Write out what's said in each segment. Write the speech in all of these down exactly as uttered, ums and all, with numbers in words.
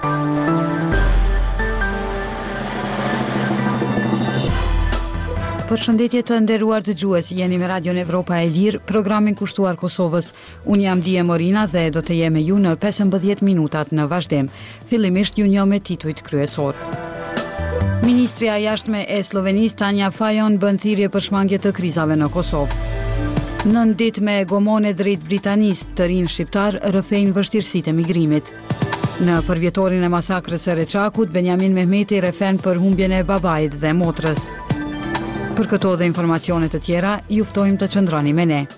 Përshëndetje të nderuar dëgjues, jeni me Radion Evropa e Lirë, programin kushtuar Kosovës. Unë jam Dije Morina dhe do të jem me ju në pesëmbëdhjetë minutat në vazhdim. Fillimisht ju njoh me titujt kryesor. Ministria e Jashtme e Slovenisë Tanja Fajon bën thirrje për shmangje të krizave në Kosovë. Nën ditë me gomone drejt Britanisë, të rinj shqiptar rrëfejnë vështirësitë e migrimit. Në përvjetorin e masakrës së Reçakut, Benjamin Mehmeti rrefen për humbjen e babait dhe motrës. Për këto dhe informacione të tjera, ju ftojmë të qëndroni me ne.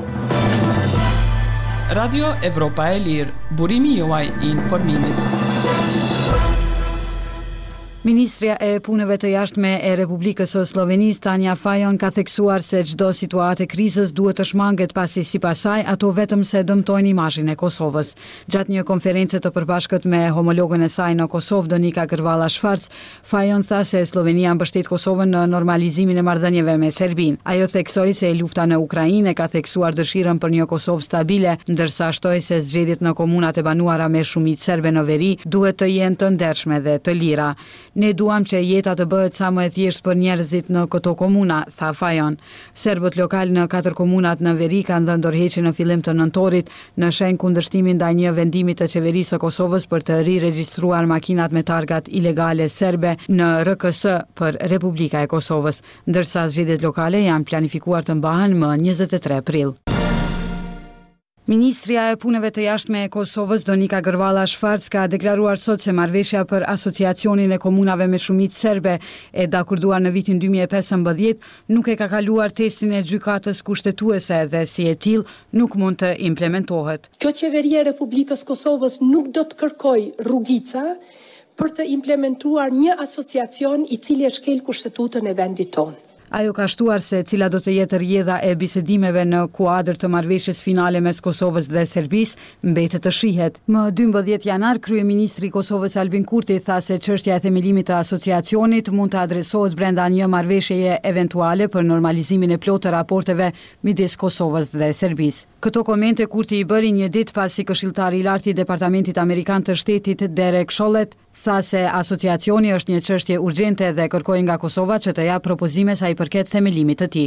Radio Evropa e Lirë, burimi juaj i informimit. Ministria e Punëve të Jashtme e Republikës së Slovenisë Tanja Fajon ka theksuar se çdo situatë e krizës duhet të shmanget pasi sipas saj ato vetëm se dëmtojnë imazhin e Kosovës. Gjatë një konferencë të përbashkët me homologën e saj në Kosovë, Donika Grvala Shfarc, Fajon tha se Slovenia mbështet Kosovën në normalizimin e marrëdhënieve me Serbinë. Ajo theksoi se lufta në Ukrainë ka theksuar dëshirën për një Kosovë stabile, ndërsa shtoi se zgjedhjet në komunat e banuara me shumicë serbe në veri duhet të jenë të ndershme dhe të lira. Ne duam që jeta të bëhet sa më e thjeshtë për njerëzit në këto komuna, tha Fajon. Serbët lokal në katër komunat në veri kanë dhënë dorëheqje në fillim të nëntorit në shenjë kundërshtimin ndaj një vendimi të qeverisë së Kosovës për të riregjistruar makinat me targat ilegale serbe në R K S për Republika e Kosovës, ndërsa zgjedhjet lokale janë planifikuar të mbahen më njëzet e tre prill. Ministria e Punëve të Jashtme e Kosovës Donika Grvala Shfarc ka deklaruar sot se marrëveshja për asociacionin e komunave me shumicë serbe e dakurduar në vitin dy mijë e pesëmbëdhjetë nuk e ka kaluar testin e gjykatës kushtetuese dhe si e tillë nuk mund të implementohet. Kjo qeveria e Republikës Kosovës nuk do të kërkojë rrugica për të implementuar një asociacion i cili e shkel kushtetutën e vendit tonë. Ajo ka shtuar se cila do të jetë rrjedha e bisedimeve në kuadër të marrëveshjes finale mes Kosovës dhe Serbisë mbetet të shihet. Më dymbëdhjetë janar, kryeministri i Kosovës Albin Kurti tha se çështja e themelimit të asociacionit mund të adresohet brenda një marrëveshjeje eventuale për normalizimin e plotë të raporteve midis Kosovës dhe Serbisë. Këto komente Kurti i bëri një ditë pasi këshilltari i lartë i Departamentit Amerikan të Shtetit Derek Chollet tha se asociacioni është një çështje urgjente dhe kërkoi nga Kosova që të japë propozime sa i përket themelimit të tij.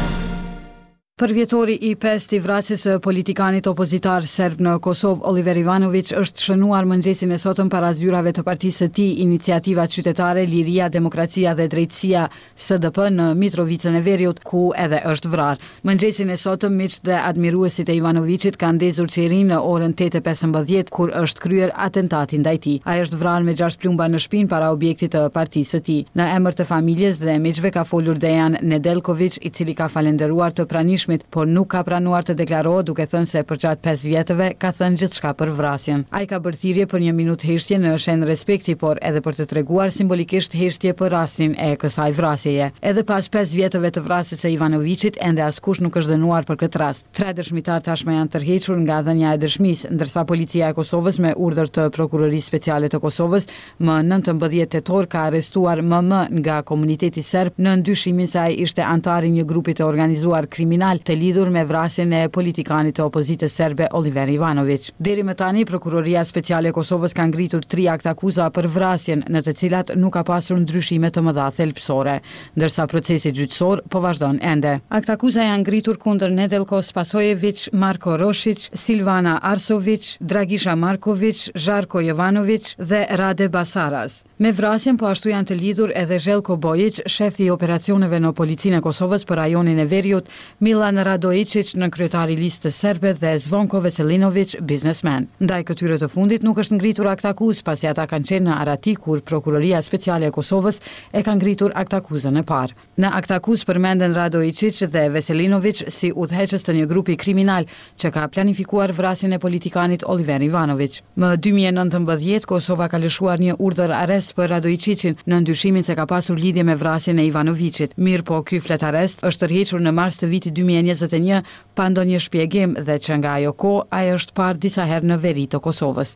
Përvjetori i pestë i vrasjes së politikanit opozitar serb në Kosovë, Oliver Ivanović, është shënuar mëngjesin e sotëm para zyrave të partisë së tij, Iniciativa Qytetare, Liria, Demokracia dhe Drejtësia S D P në Mitrovicën e Veriut, ku edhe është vrarë. Mëngjesin e sotëm, miqtë dhe admiruesit e Ivanovićit kanë ndezur qerin në orën tetë e pesëmbëdhjetë kur është kryer atentati ndaj tij. Ai është vrarë me gjashtë plumba në shpinë para objektit të partisë së tij. Në emër të familjes dhe miqve ka folur Dejan Nedeljković, i cili ka falendëruar të pranishmit, por nuk ka pranuar të deklarohet, duke thënë se përgjatë pesë vjetëve ka thënë gjithçka për vrasjen. Ai ka bërë thirrje për një minutë heshtje në shenjë respekti, por edhe për të treguar simbolikisht heshtje për rastin e kësaj vrasjeje. Edhe pas pesë vjetëve të vrasjes së Ivanovićit, ende askush nuk është dënuar për këtë rast. Tre dëshmitar tashmë janë tërhequr nga dhënia e dëshmisë, ndërsa policia e Kosovës me urdhër të Prokurorisë Speciale të Kosovës më nëntëmbëdhjetë tetor ka arrestuar M M nga komuniteti serb në ndyshimin se ai ishte antar i një grupi të organizuar kriminal të lidhur me vrasjen e politikanit të opozitës serbe Oliver Ivanović. Deri më tani, Prokuroria Speciale e Kosovës ka ngritur tri akt akuza për vrasjen, në të cilat nuk ka pasur ndryshime të mëdha thelbësore, ndërsa procesi gjyqësor po vazhdon ende. Akt akuza janë ngritur kundër Nedeljko Spasojević, Marko Rošić, Silvana Arsović, Dragisha Marković, Žarko Jovanović dhe Rade Basaras. Me vrasjen po ashtu janë të lidhur edhe Željko Bojić, shefi i operacioneve në policinë e Kosovës për rajonin e Veriut, Milan Radojičić, në kryetari i listës serbe, dhe Zvonko Veselinović, biznesmen. Ndaj këtyre të fundit nuk është ngritur akt akuzë, pasi ata kanë qenë në Arati kur Prokuroria Speciale e Kosovës e ka ngritur akt akuzën e parë. Në akt akuzë përmenden Radojičić dhe Veselinović si udhëheqës të një grupi kriminal që ka planifikuar vrasjen e politikanit Oliver Ivanović. Më dy mijë e nëntëmbëdhjetë Kosova ka lëshuar një urdhër arrest për Radojičićin në ndyshimin se ka pasur lidhje me vrasjen e Ivanovićit. Mirë po, ky flet arrest është tërhequr në mars të vitit dy mijë e njëzet e një pa ndonjë shpjegim dhe që nga ajo kohë ai është parë disa herë në veri të Kosovës.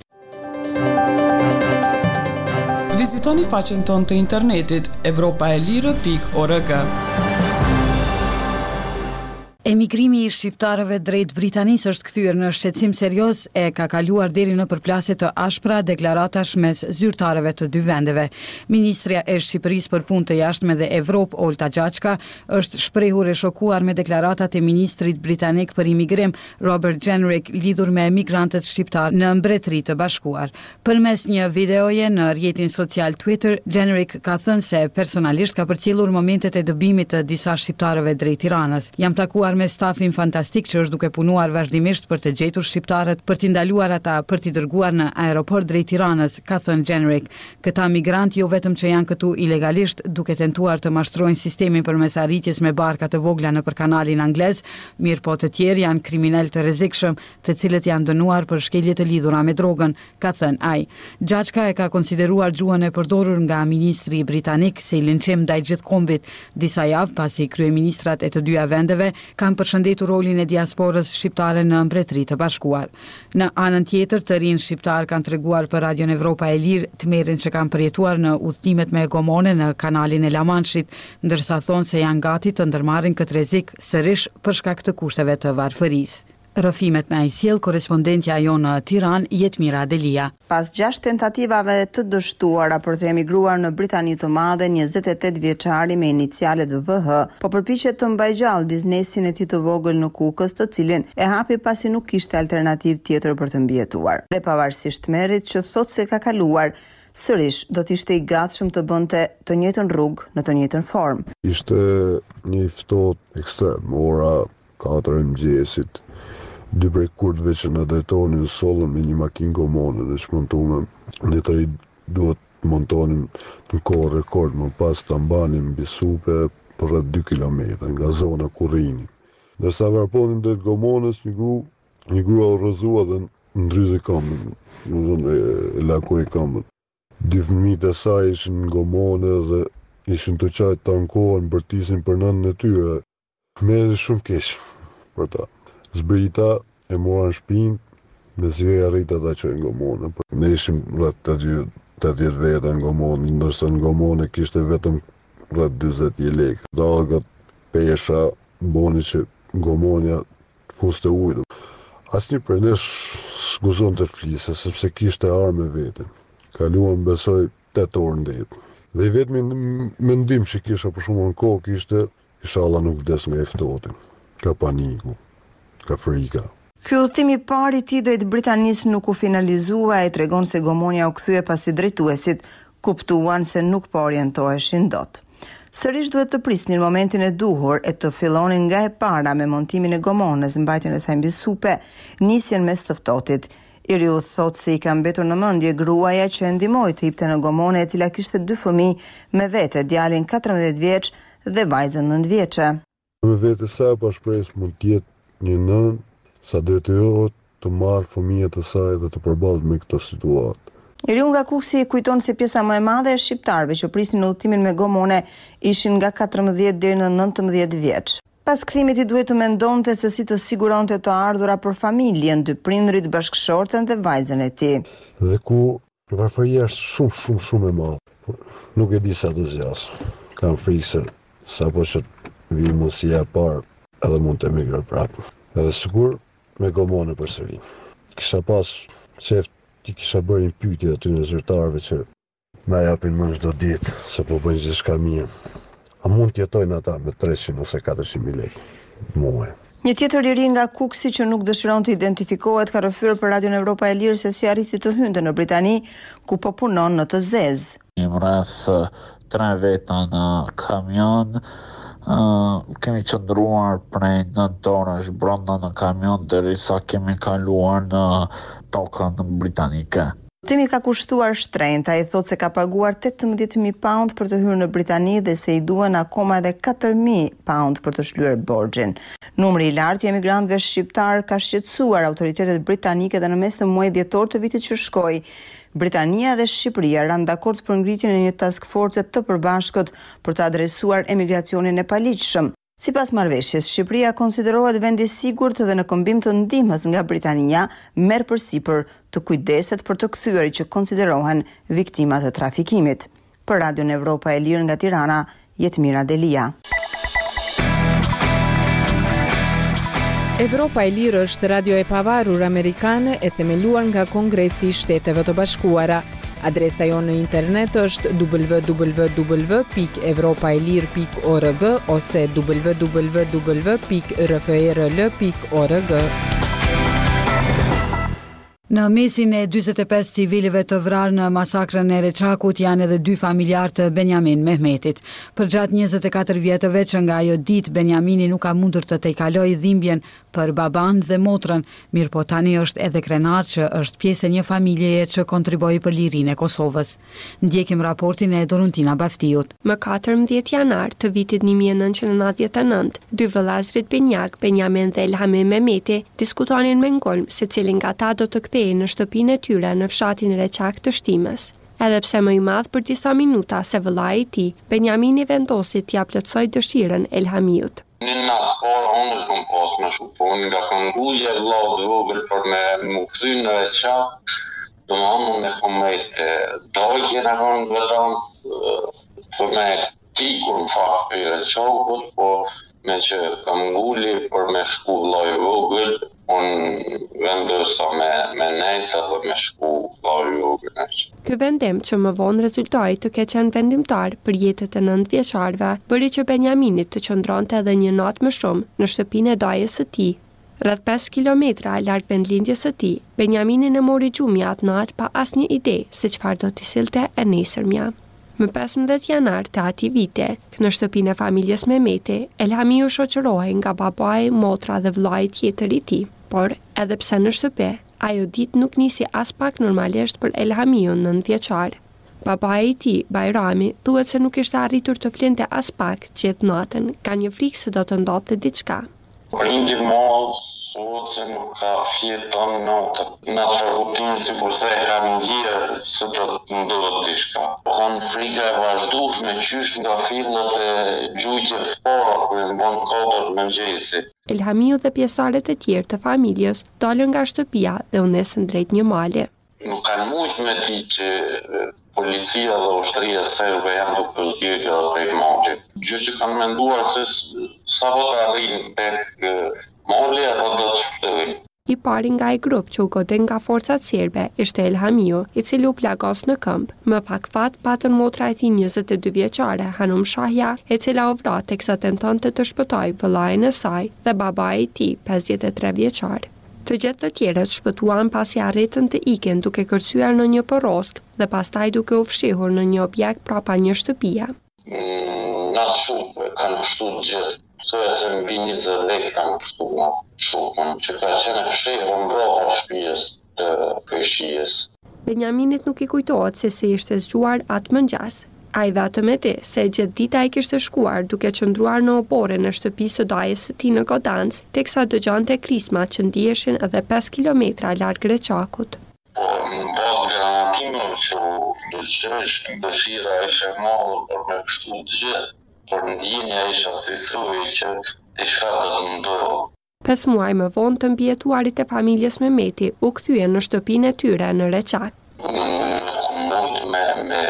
Vizitoni faqen tonë të internetit evropaelire pikë org. Emigrimi i shqiptarëve drejt Britanisë është kthyer në shqetësim serioz e ka kaluar deri në përplasje të ashpra deklaratash mes zyrtarëve të dy vendeve. Ministrja e Shqipërisë për punë të jashtme dhe Evropë, Olta Xhaçka, është shprehur e shokuar me deklaratat e ministrit britanik për imigrim, Robert Jenrick, lidhur me emigrantët shqiptar në Mbretëri të Bashkuar. Përmes një videoje në rrjetin social Twitter, Jenrick ka thënë se personalisht ka përcjellur momentet e dëbimit të disa shqiptarëve drejt Tiranës. Jam takuar me stafin fantastik që është duke punuar vazhdimisht për të gjetur shqiptarët, për t'i ndaluar ata, për t'i dërguar në aeroport drejt Tiranës, ka thënë Jenrick. Këta migrant jo vetëm që janë këtu ilegalisht, duke tentuar të mashtrojnë sistemin përmes arritjes me barka të vogla nëpër kanalin anglez, mirë po të tjerë janë kriminal të rrezikshëm, të cilët janë dënuar për shkelje të lidhura me drogën, ka thënë ai. Xhaçka e ka konsideruar gjuhën e përdorur nga ministri britanik si linçim ndaj gjithkombit, disa javë pasi kryeministrat e të dyja vendeve kanë përshëndetur rolin e diasporës shqiptare në Mbretëri të Bashkuar. Në anën tjetër, të rinj shqiptar kanë treguar për Radion Evropa e Lirë tmerrin që kanë përjetuar në udhëtimet me gomone në kanalin e La Manshit, ndërsa thonë se janë gati të ndërmarrin këtë rrezik sërish për shkak të kushteve të varfërisë. Rëfimet na i sjell korespondentja jonë në Tiranë, Jetmira Delia. Pas gjashtë tentativave të dështuara për të emigruar në Britani të Madhe, njëzet e tetë vjeçari me inicialet V H po përpiqet të mbajë gjallë biznesin e tij të vogël në Kukës, të cilin e hapi pasi nuk kishte alternativë tjetër për të mbijetuar. Dhe pavarësisht merrit që thotë se ka kaluar, sërish do të ishte i gatshëm të bënte të njëjtën rrugë në të njëjtën formë. Ishte një ftohtë ekstrem, ora katër e mëngjesit. Dy prej kurtëve që në drejtonin sollën me një makinë gomone në shmontume, ne të duhet të montonin në kohë rekord, më pas të ambanin mbi supe për rreth dy kilometra nga zona ku rrini. Ndërsa varponin drejt gomonës, një gru, një grua u rrëzua dhe ndryzi këmbën, në zonë e, e lakoi këmbën. Dy fëmijët e saj ishin në gomone dhe ishin të qajtë të ankohen, bërtisin për nënën e tyre. Me edhe shumë keq për ta. Zbrita e mora në shpinë, dhe si e arrita ta që në gomone. Ne ishim rreth tetëdhjetë veta në gomone, ndërsa në gomone kishte vetëm rreth dyzet lekë. Dalgat, pesha, boni që gomonja fuste ujë. Asnjë prej nesh s'guzon të fliste, sepse kishte armë vete. Kaluan besoj tetë orë ndep. Dhe i vetmi mendim që kisha për shumë në kohë kishte, inshallah nuk vdes nga e ftohti. Ka paniku. Ka frika. Ky udhëtim i parë i tij drejt Britanisë nuk u finalizua, e tregon se gomonja u kthye pasi drejtuesit kuptuan se nuk po orientoheshin dot. Sërish duhet të prisnin momentin e duhur e të fillonin nga e para me montimin e gomonës, mbajtjen e saj mbi supe, nisjen mes të ftohtit. Iri u thot se i ka mbetur në mendje gruaja që e ndihmoi të hipte në gomone, e cila kishte dy fëmijë me vete, djalin katërmbëdhjetë vjeç dhe vajzën nëntë vjeçe. Me vete sa pa shpresë mund të jetë një nën sa detyrohet të marrë fëmijët e saj dhe të përballet me këtë situatë. Iriu nga Kuksi kujton se pjesa më e madhe e shqiptarëve që prisnin udhëtimin me gomone ishin nga katërmbëdhjetë deri në nëntëmbëdhjetë vjeç. Pas kthimit i duhet të mendonte se si të siguronte të ardhura për familjen, dy prindrit, bashkëshorten dhe vajzën e tij. Dhe ku varfëria është shumë shumë shumë e madhe. Nuk e di sa do zgjas. Kam frikë se sapo që vi mosia e parë edhe mund të emigroj prapë. Edhe sigur me gomone përsëri. Kisha pas qef, i kisha bërë një pyetje aty në zyrtarëve që na japin më çdo ditë se po bëjnë gjithçka mirë. A mund të jetojnë ata me treqind ose katërqind mijë lekë muaj? Një tjetër i ri nga Kuksi që nuk dëshiron të identifikohet ka rrëfyer për Radion Evropa e Lirë se si arriti të hynte në Britani, ku po punon në të zezë. Jam rreth tre veta në kamion. Uh, kemi qëndruar prej nëntë orësh brenda në kamion derisa kemi kaluar në tokën britanike. Udhëtimi ka kushtuar shtrenjtë, ai thotë se ka paguar tetëmbëdhjetë mijë pound për të hyrë në Britani dhe se i duhen akoma edhe katër mijë pound për të shlyer borxhin. Numri i lartë i emigrantëve shqiptar ka shqetësuar autoritetet britanike dhe në mes të muajit dhjetor të vitit që shkoi, Britania dhe Shqipëria ranë dakord për ngritjen e një task force të përbashkët për të adresuar emigracionin e paligjshëm. Sipas marrëveshjes, Shqipëria konsiderohet vend i sigurt dhe në kombim të ndihmës nga Britania merr përsipër të kujdeset për të kthyerit që konsiderohen viktima të trafikimit. Për Radion Evropa e Lirë nga Tirana, Jetmira Delia. Evropa e Lirë është radio e pavarur amerikane e themeluar nga Kongresi i Shteteve të Bashkuara. Adresa jonë në internet është w w w pikë evropaelir pikë org ose w w w pikë r f e r l pikë org. Në mesin e dyzet e pesë civilive të vrarë në masakrën e Reçakut janë edhe dy familjar të Benjamin Mehmetit. Për gjatë njëzet e katër vjetëve që nga ajo ditë Benjamini nuk ka mundur të tejkalojë dhimbjen për baban dhe motrën, mirë po tani është edhe krenar që është pjesë e një familjeje që kontriboi për lirinë e Kosovës. Ndjekim raportin e Doruntina Baftiut. Më katërmbëdhjetë janar të vitit një mijë e nëntëqind e nëntëdhjetë e nëntë, dy vëllazërit Benjak, Benjamin dhe Elhamin Mehmeti, diskutonin me ngolm se cilin nga ta do të kthehej në shtëpinë e tyre në fshatin Reçak të Shtimës. Edhe pse më i madh për disa minuta se vëllai i tij, Benjamini vendosi t'ia plotësoj dëshirën Elhamiut. Një natë parë unë kom pas me shupon nga kënguje, vllaut vogël për me më kthy në Reçak, do më hamë me komejt dajkje në kënë vetans për me tikur në fakt për Reçakut, po me që kam ngulli për me shku vllai vogël, unë vendosa me, me nejta dhe me shku vllai vogël. Ky vendim që më vonë rezultoi të ketë qenë vendimtar për jetët e nëntë vjeçarve, bëri që Benjaminit të qëndronte edhe një natë më shumë në shtëpinë e dajës së tij. Rreth pesë kilometra larg vendlindjes së tij, Benjaminin e mori gjumi atë natë pa asnjë ide se çfarë do t'i sillte e nesërmja. Më pesëmbëdhjetë janar të atij viti, në shtëpinë e familjes Mehmeti, Elhamiu shoqërohej nga babai, motra dhe vllai tjetër i tij. Por edhe pse në shtëpi, ajo ditë nuk nisi as pak normalisht për Elhamiun nëntë vjeçar. Babai i tij, Bajrami, thuhet se nuk ishte arritur të flinte as pak gjithë natën, ka një frikë se do të ndodhte diçka. Prindi malë, thuhet se nuk ka fjetë të në natë. Në të rutinë si kurse e ka ndjerë se do të ndodhë diçka. Kanë frika e vazhdueshme qysh nga fillat e gjujtjes para kur e mbon katër mëngjesi. Elhamiu dhe pjesëtarët e tjerë të familjes dalën nga shtëpia dhe u nesën drejt një male. Nuk kanë mujt me di që policia dhe ushtria serbe janë duke zgjedhur atë male. Gjë që kanë menduar se sa do të arrijnë tek mali apo do të shpëtojnë. I pari nga i grup që u godin nga forcat serbe ishte Elhamiu, i cili u plagos në këmbë. Më pak fat patën motra e tij njëzet e dy vjeçare, Hanum Shahja, e cila u vra teksa tentonte të shpëtojë vëllain e saj dhe babai i tij, pesëdhjetë e tre vjeçar. Të gjithë të tjerët shpëtuan pasi arritën të iken duke kërcyer në një porrosk dhe pastaj duke u fshihur në një objekt prapa një shtëpie. Na shumë kanë shtu gjithë. Thuaj se mbi njëzet lekë kanë kështu nga shukën, që ka qenë fshehur mbrapa shtëpisë të këqijës. Benjaminit nuk i kujtohet se si ishte zgjuar atë mëngjes. Ai vetëm e di se gjithë dita ai kishte shkuar duke qëndruar në oborren e shtëpisë së dajës së tij në Godancë, teksa dëgjonte krismat që ndiheshin edhe pesë kilometra larg Reçakut. Po në bazë garantimit që dëgjohesh dëshira ishte e madhe për me kështu gjithë. Por ndjenja isha si thuaj që diçka do të ndodhë. Pesë muaj më vonë të mbijetuarit e familjes Mehmeti u kthyen në shtëpinë e tyre në Reçak. Mund me me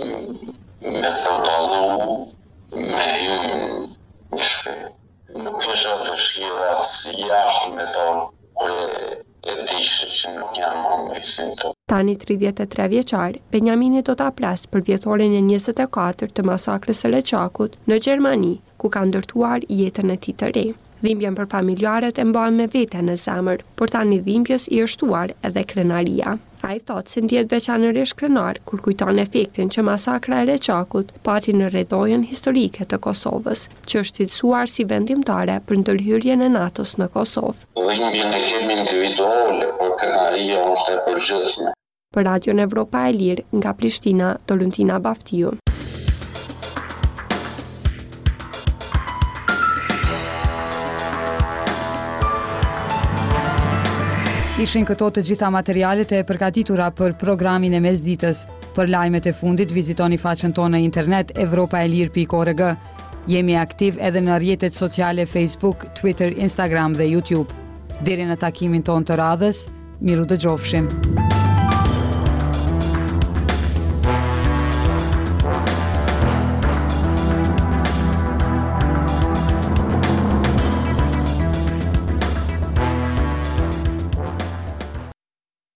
me thotallu me një shpe. Nuk isha dëshira si jashtë me thonë, por e dishë që nuk janë më me sinto. Tani tridhjetë e tre vjeçar, Benjamini do ta plas për vjetorin e njëzet e katër të masakrës së Reçakut në Gjermani, ku ka ndërtuar jetën e tij të re. Dhimbjen për familjarët e mban me vete në zemër, por tani dhimbjes i është shtuar edhe krenaria. Ai thotë se ndjet veçanërisht krenar kur kujton efektin që masakra e Reçakut pati në rrjedhojën historike të Kosovës, që është cilësuar si vendimtare për ndërhyrjen e NATO-s në Kosovë. Dhimbjen e kemi individuale, por krenaria është e përgjithshme. Për Radion Evropa e Lirë, nga Prishtina, Doruntina Baftiu. Ishin këto të gjitha materialet e përgatitura për programin e mesditës. Për lajmet e fundit, vizitoni faqen tonë në internet evropaelir pikë org. Jemi aktiv edhe në rrjetet sociale Facebook, Twitter, Instagram dhe YouTube. Deri në takimin tonë të radhës, miru dëgjofshim.